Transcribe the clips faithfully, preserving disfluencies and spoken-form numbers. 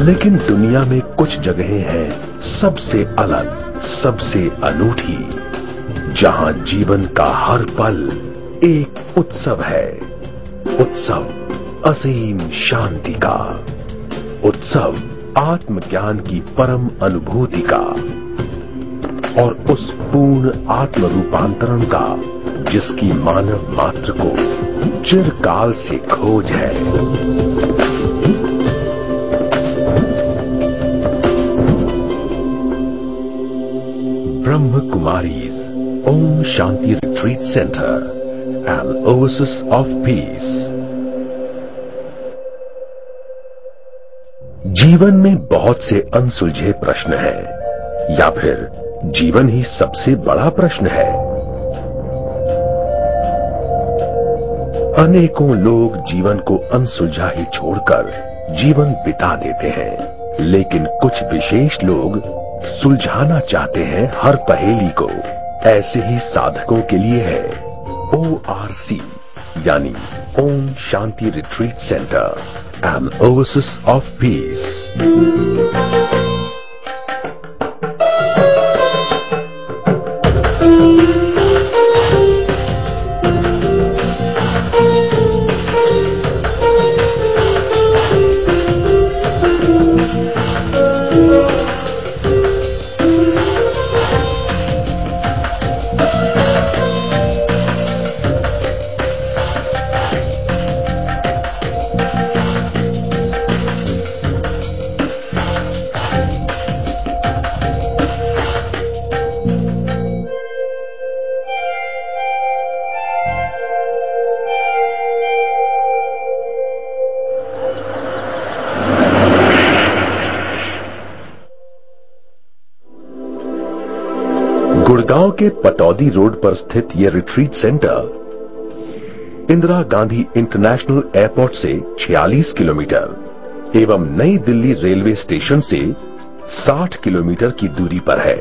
लेकिन दुनिया में कुछ जगहें हैं सबसे अलग, सबसे अनूठी, जहां जीवन का हर पल एक उत्सव है। उत्सव असीम शांति का, उत्सव आत्मज्ञान की परम अनुभूति का और उस पूर्ण आत्म रूपांतरण का जिसकी मानव मात्र को चिरकाल से खोज है। Brahma Kumaris Om Shanti retreat centre, an oasis of peace। जीवन में बहुत से अनसुलझे प्रश्न हैं, या फिर जीवन ही सबसे बड़ा प्रश्न है। अनेकों लोग जीवन को अनसुलझा ही छोड़कर जीवन बिता देते हैं, लेकिन कुछ विशेष लोग सुलझाना चाहते हैं हर पहेली को। ऐसे ही साधकों के लिए है ओ आर सी, यानी Om Shanti retreat centre, an oasis of peace. Gurgaon के पटौदी रोड पर स्थित यह retreat centre Indira Gandhi international airport से छियालीस किलोमीटर एवं नई दिल्ली रेलवे स्टेशन से साठ किलोमीटर की दूरी पर है।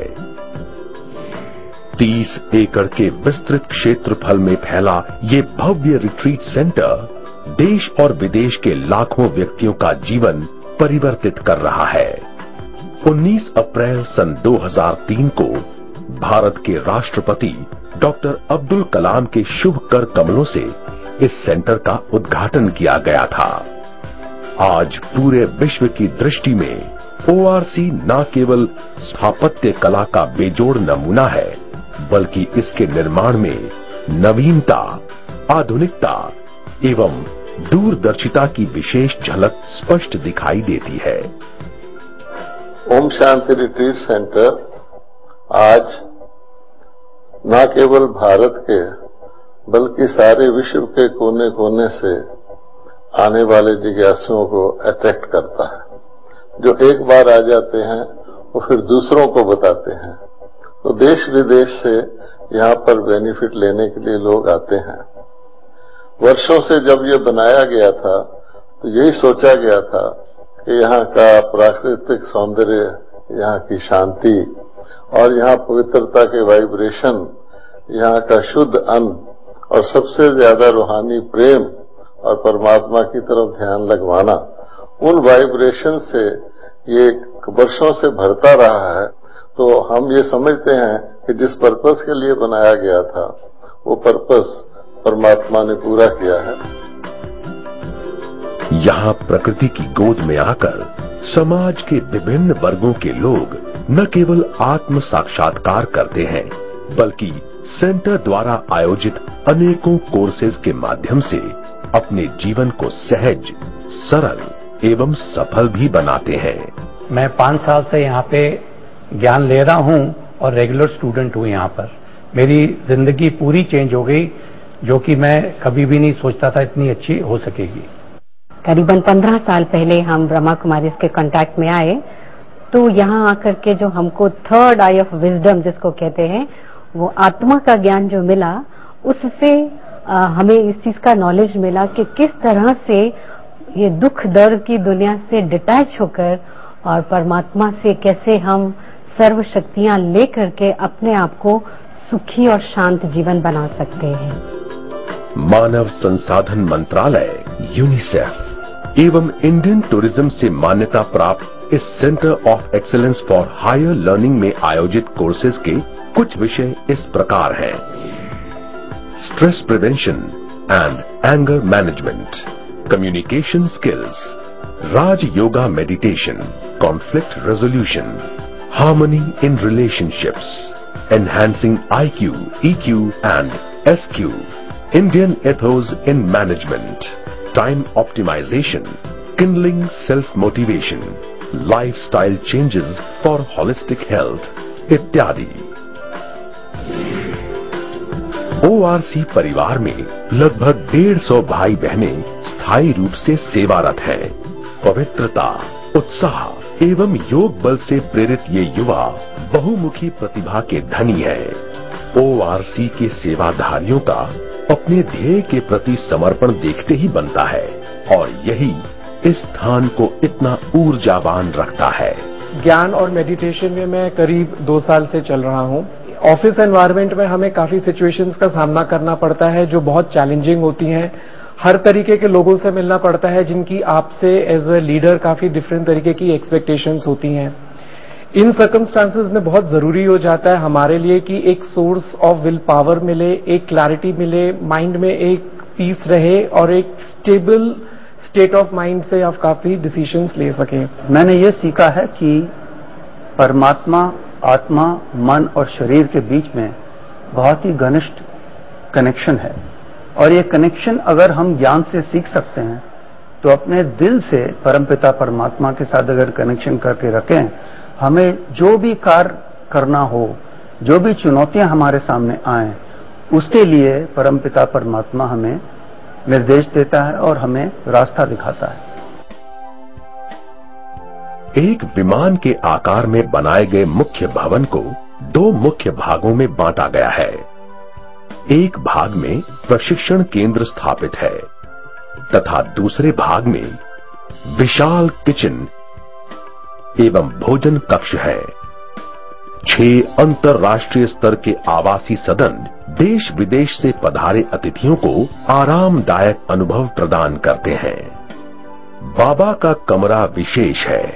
तीस एकड़ के विस्तृत क्षेत्रफल में फैला ये भव्य रिट्रीट सेंटर देश और विदेश के लाखों व्यक्तियों का जीवन परिवर्तित कर रहा है। उन्नीस अप्रैल सन दो हज़ार तीन को भारत के राष्ट्रपति डॉक्टर अब्दुल कलाम के शुभ कर कमलों से इस सेंटर का उद्घाटन किया गया था। आज पूरे विश्व की दृष्टि में ओ आर सी न केवल स्थापत्य कला का बेजोड़ नमूना है, बल्कि इसके निर्माण में नवीनता, आधुनिकता एवं दूरदर्शिता की विशेष झलक स्पष्ट दिखाई देती है। ओम शांति रिट्रीट सेंटर आज न केवल भारत के बल्कि सारे विश्व के कोने कोने से आने वाले जिज्ञासुओं को अट्रैक्ट करता है। जो एक बार आ जाते हैं वो फिर दूसरों को बताते हैं, तो देश विदेश से यहाँ पर बेनिफिट लेने के लिए लोग आते हैं। वर्षों से जब ये बनाया गया था तो यही सोचा गया था कि यहाँ का प्राकृतिक सौंदर्य, यहाँ की शांति और यहाँ पवित्रता के वाइब्रेशन, यहाँ का शुद्ध अन्न और सबसे ज्यादा रूहानी प्रेम और परमात्मा की तरफ ध्यान लगवाना, उन वाइब्रेशन से ये वर्षों से भरता रहा है। तो हम ये समझते हैं कि जिस पर्पस के लिए बनाया गया था वो पर्पस परमात्मा ने पूरा किया है। यहाँ प्रकृति की गोद में आकर समाज के विभिन्न वर्गों के लोग न केवल आत्म साक्षात्कार करते हैं, बल्कि सेंटर द्वारा आयोजित अनेकों कोर्सेज के माध्यम से अपने जीवन को सहज, सरल एवं सफल भी बनाते हैं। मैं पांच साल से यहाँ पे ज्ञान ले रहा हूँ और रेगुलर स्टूडेंट हूँ। यहाँ पर मेरी जिंदगी पूरी चेंज हो गई, जो कि मैं कभी भी नहीं सोचता था इतनी अच्छी हो सकेगी। करीबन पंद्रह साल पहले हम ब्रह्मा कुमारीज के कांटेक्ट में आए, तो यहाँ आकर के जो हमको थर्ड आई ऑफ विजडम जिसको कहते हैं, वो आत्मा का ज्ञान जो मिला, उससे आ, हमें इस चीज का नॉलेज मिला कि किस तरह से ये दुख दर्द की दुनिया से डिटैच होकर और परमात्मा से कैसे हम सर्व शक्तियां लेकर के अपने आप को सुखी और शांत जीवन बना सकते हैं। मानव संसाधन मंत्रालय यूनिसेफ एवं इंडियन टूरिज्म से मान्यता प्राप्त इस centre of excellence for higher learning में आयोजित कोर्सेज के कुछ विषय इस प्रकार हैं: stress prevention and anger management, communication skills, Raj yoga meditation, conflict resolution, harmony in relationships, enhancing I Q, E Q and S Q, Indian ethos in management, time optimization, kindling self-motivation, lifestyle changes for holistic health, इत्यादि। O R C परिवार में लगभग डेढ़ सौ भाई बहनें स्थायी रूप से सेवारत हैं। पवित्रता, उत्साह एवं योग बल से प्रेरित ये युवा बहुमुखी प्रतिभा के धनी हैं। O R C के सेवाधारियों का अपने ध्येय के प्रति समर्पण देखते ही बनता है और यही इस स्थान को इतना ऊर्जावान रखता है। ज्ञान और मेडिटेशन में मैं करीब दो साल से चल रहा हूँ। ऑफिस एनवायरनमेंट में हमें काफी सिचुएशंस का सामना करना पड़ता है जो बहुत चैलेंजिंग होती हैं। हर तरीके के लोगों से मिलना पड़ता है जिनकी आपसे एज अ लीडर काफी डिफरेंट तरीके की एक्सपेक्टेशंस होती हैं। इन सर्कमस्टांसेस में बहुत जरूरी हो जाता है हमारे लिए कि एक सोर्स ऑफ विल पावर मिले, एक क्लैरिटी मिले, माइंड में एक पीस रहे और एक स्टेबल स्टेट ऑफ माइंड से आप काफी डिसीजंस ले सकें। मैंने ये सीखा है कि परमात्मा, आत्मा, मन और शरीर के बीच में बहुत ही घनिष्ठ कनेक्शन है और ये कनेक्शन अगर हम ज्ञान से सीख सकते हैं तो अपने दिल से परमपिता परमात्मा के साथ अगर कनेक्शन करके रखें, हमें जो भी कार्य करना हो, जो भी चुनौतियां हमारे सामने आए, उसके लिए परमपिता परमात्मा हमें निर्देश देता है और हमें रास्ता दिखाता है। एक विमान के आकार में बनाए गए मुख्य भवन को दो मुख्य भागों में बांटा गया है। एक भाग में प्रशिक्षण केंद्र स्थापित है तथा दूसरे भाग में विशाल किचन एवं भोजन कक्ष है। छह अंतर्राष्ट्रीय स्तर के आवासीय सदन देश विदेश से पधारे अतिथियों को आरामदायक अनुभव प्रदान करते हैं। बाबा का कमरा विशेष है।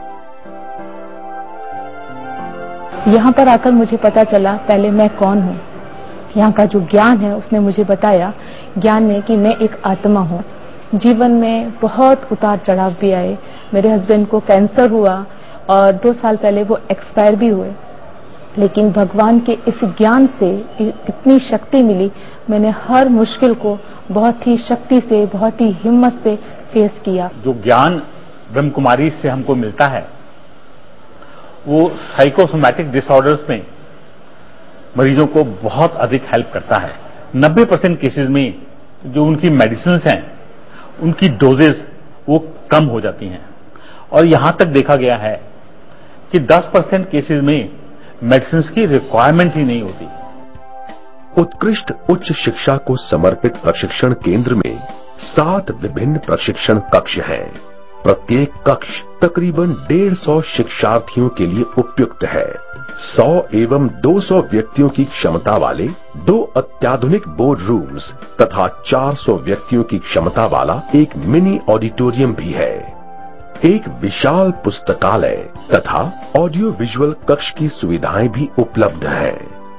यहाँ पर आकर मुझे पता चला पहले मैं कौन हूँ। यहाँ का जो ज्ञान है उसने मुझे बताया, ज्ञान ने, कि मैं एक आत्मा हूँ। जीवन में बहुत उतार चढ़ाव भी आए। मेरे हस्बैंड को कैंसर हुआ और दो साल पहले वो एक्सपायर भी हुए, लेकिन भगवान के इस ज्ञान से इतनी शक्ति मिली, मैंने हर मुश्किल को बहुत ही शक्ति से, बहुत ही हिम्मत से फेस किया। जो ज्ञान ब्रह्म कुमारी से हमको मिलता है वो साइकोसोमैटिक डिसऑर्डर्स में मरीजों को बहुत अधिक हेल्प करता है। नब्बे परसेंट केसेस में जो उनकी मेडिसिन हैं उनकी डोजेज वो कम हो जाती हैं और यहां तक देखा गया है कि दस परसेंट केसेस में मेडिसिन की रिक्वायरमेंट ही नहीं होती। उत्कृष्ट उच्च शिक्षा को समर्पित प्रशिक्षण केंद्र में सात विभिन्न प्रशिक्षण कक्ष हैं। प्रत्येक कक्ष तकरीबन डेढ़ सौ शिक्षार्थियों के लिए उपयुक्त है। सौ एवं दो सौ व्यक्तियों की क्षमता वाले दो अत्याधुनिक बोर्ड रूम्स तथा चार सौ व्यक्तियों की क्षमता वाला एक मिनी ऑडिटोरियम भी है। एक विशाल पुस्तकालय तथा ऑडियो विजुअल कक्ष की सुविधाएं भी उपलब्ध हैं।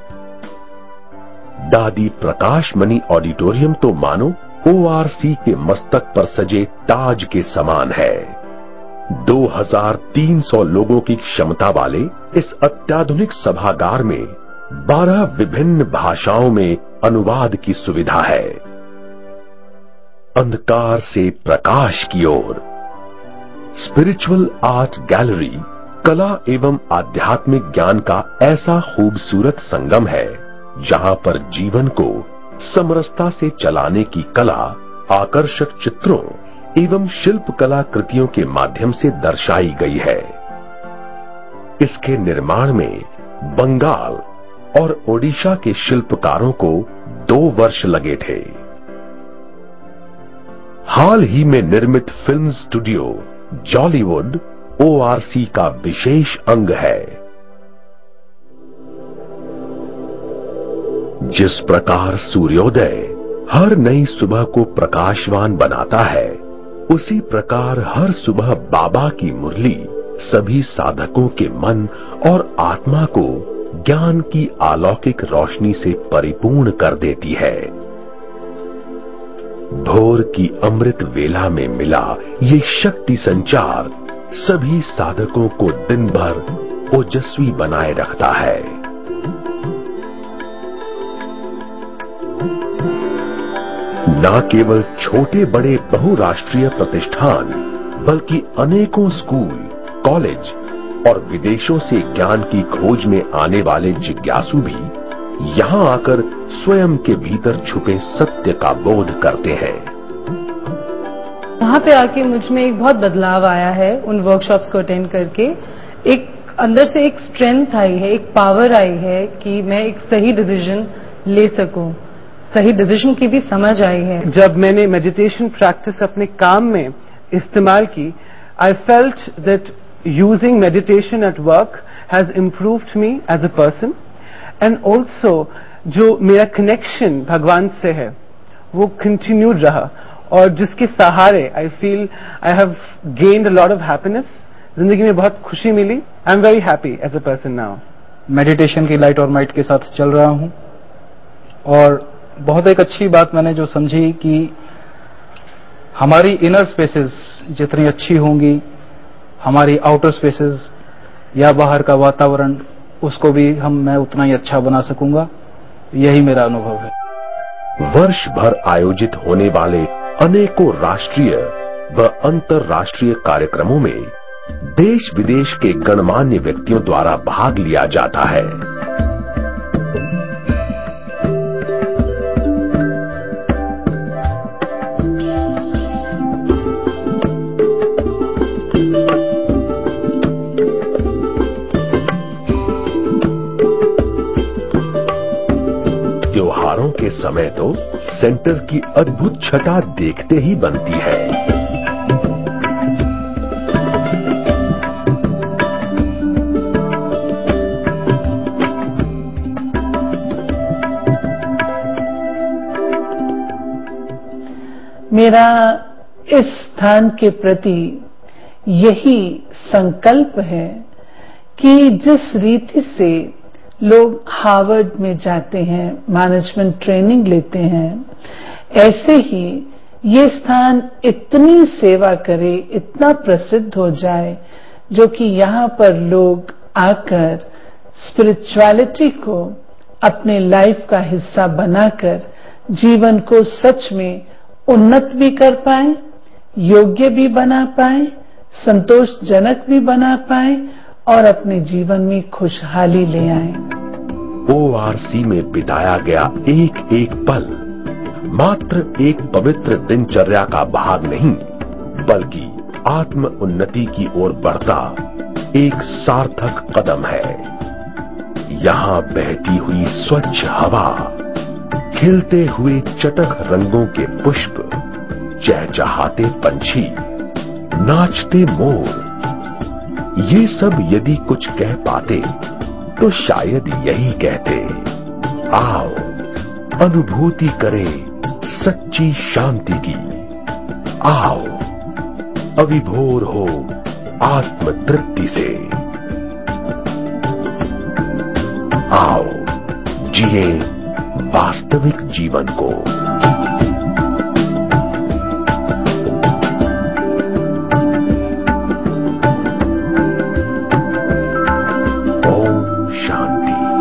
दादी प्रकाश मणि ऑडिटोरियम तो मानो O R C के मस्तक पर सजे ताज के समान है। दो हज़ार तीन सौ लोगों की क्षमता वाले इस अत्याधुनिक सभागार में बारह विभिन्न भाषाओं में अनुवाद की सुविधा है। अंधकार से प्रकाश की ओर स्पिरिचुअल आर्ट गैलरी कला एवं आध्यात्मिक ज्ञान का ऐसा खूबसूरत संगम है जहां पर जीवन को समरसता से चलाने की कला आकर्षक चित्रों एवं शिल्प कला कृतियों के माध्यम से दर्शाई गई है। इसके निर्माण में बंगाल और ओडिशा के शिल्पकारों को दो वर्ष लगे थे। हाल ही में निर्मित film studio Jollywood O R C का विशेष अंग है। जिस प्रकार सूर्योदय हर नई सुबह को प्रकाशवान बनाता है, उसी प्रकार हर सुबह बाबा की मुरली सभी साधकों के मन और आत्मा को ज्ञान की अलौकिक रोशनी से परिपूर्ण कर देती है। भोर की अमृत वेला में मिला ये शक्ति संचार सभी साधकों को दिन भर ओजस्वी बनाए रखता है। न केवल छोटे बड़े बहुराष्ट्रीय प्रतिष्ठान बल्कि अनेकों स्कूल, कॉलेज और विदेशों से ज्ञान की खोज में आने वाले जिज्ञासु भी यहां आकर स्वयं के भीतर छुपे सत्य का बोध करते हैं। वहां पे आके मुझ में एक बहुत बदलाव आया है। उन वर्कशॉप्स को अटेंड करके एक अंदर से एक स्ट्रेंथ आई है, एक पावर आई है कि मैं एक सही डिसीजन ले सकूं, सही डिसीजन की भी समझ आई है। जब मैंने मेडिटेशन प्रैक्टिस अपने काम में इस्तेमाल की, I felt that using meditation at work has improved me as a person and also जो मेरा कनेक्शन भगवान से है वो कंटिन्यूड रहा और जिसके सहारे I feel I have gained a lot of happiness. जिंदगी में बहुत खुशी मिली। I am very happy as a person now. Meditation की लाइट और माइट के साथ चल रहा हूं और बहुत एक अच्छी बात मैंने जो समझी कि हमारी इनर स्पेसेस जितनी अच्छी होंगी, हमारी आउटर स्पेसेस या बाहर का वातावरण उसको भी हम मैं उतना ही अच्छा बना सकूंगा। यही मेरा अनुभव है। वर्ष भर आयोजित होने वाले अनेकों राष्ट्रीय व अंतर्राष्ट्रीय कार्यक्रमों में देश विदेश के गणमान्य व्यक्तियों द्वारा भाग लिया जाता है। त्योहारों के समय तो सेंटर की अद्भुत छटा देखते ही बनती है। मेरा इस स्थान के प्रति यही संकल्प है कि जिस रीति से लोग हार्वर्ड में जाते हैं, मैनेजमेंट ट्रेनिंग लेते हैं, ऐसे ही ये स्थान इतनी सेवा करे, इतना प्रसिद्ध हो जाए, जो कि यहाँ पर लोग आकर स्पिरिचुअलिटी को अपने लाइफ का हिस्सा बनाकर जीवन को सच में उन्नत भी कर पाए, योग्य भी बना पाए, संतोषजनक भी बना पाए और अपने जीवन में खुशहाली ले आए। ओआरसी में बिताया गया एक एक पल मात्र एक पवित्र दिनचर्या का भाग नहीं, बल्कि आत्म उन्नति की ओर बढ़ता एक सार्थक कदम है। यहाँ बहती हुई स्वच्छ हवा, खिलते हुए चटख रंगों के पुष्प, चहचहाते पंछी, नाचते मोर, ये सब यदि कुछ कह पाते तो शायद यही कहते, आओ अनुभूति करें सच्ची शांति की, आओ अविभोर हो आत्म तृप्ति से, आओ जिए वास्तविक जीवन को। ओम शांति।